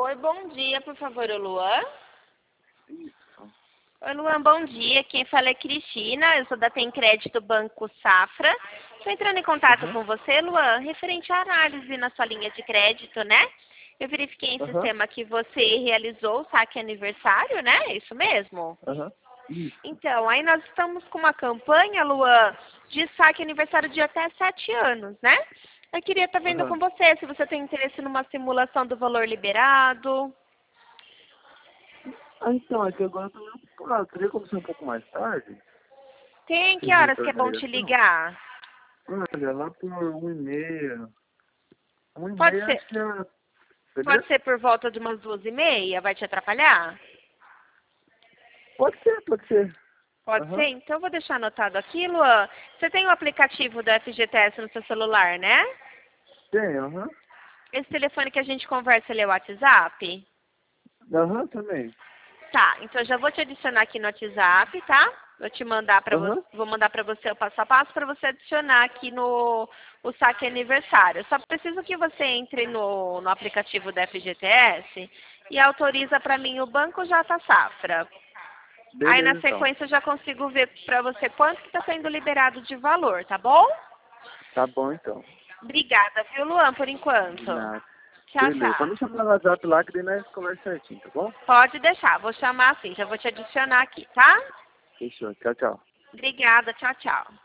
Oi, bom dia, por favor, o Luan. Isso. Oi, Luan, bom dia. Quem fala é Cristina, eu sou da Tem Crédito Banco Safra. Estou entrando em contato com você, Luan, referente à análise na sua linha de crédito, né? Eu verifiquei em sistema que você realizou o saque aniversário, né? É isso mesmo? Isso. Então, aí nós estamos com uma campanha, Luan, de saque aniversário de até 7 anos, né? Eu queria estar vendo com você se você tem interesse numa simulação do valor liberado. Então, é que agora eu tô meio ocupado. Teria como ser um pouco mais tarde? Tem, que Vocês horas que é bom te retornariam? ligar? Olha, lá por 1h30. Pode 1h30 ser, acho que é... pode Beleza? ser por volta de umas 2h30, vai te atrapalhar? Pode ser, pode ser. Pode ser? Então eu vou deixar anotado aqui, Luan. Você tem o aplicativo do FGTS no seu celular, né? Tem, Esse telefone que a gente conversa, ele é o WhatsApp? também. Tá, então eu já vou te adicionar aqui no WhatsApp, tá? Vou te mandar para você, vou mandar para você o passo a passo para você adicionar aqui no o saque aniversário. Só preciso que você entre no aplicativo da FGTS e autoriza para mim o Banco J Safra. Aí na Beleza, então. sequência eu já consigo ver para você quanto que está sendo liberado de valor, tá bom? Tá bom, então. Obrigada, viu, Luan, por enquanto. De nada. Tchau, Beleza. tchau. Pode me chamar no WhatsApp lá que daí nós conversa certinho, tá bom? Pode deixar, vou chamar assim, já vou te adicionar aqui, tá? Fechou. Tchau, tchau. Obrigada, tchau, tchau.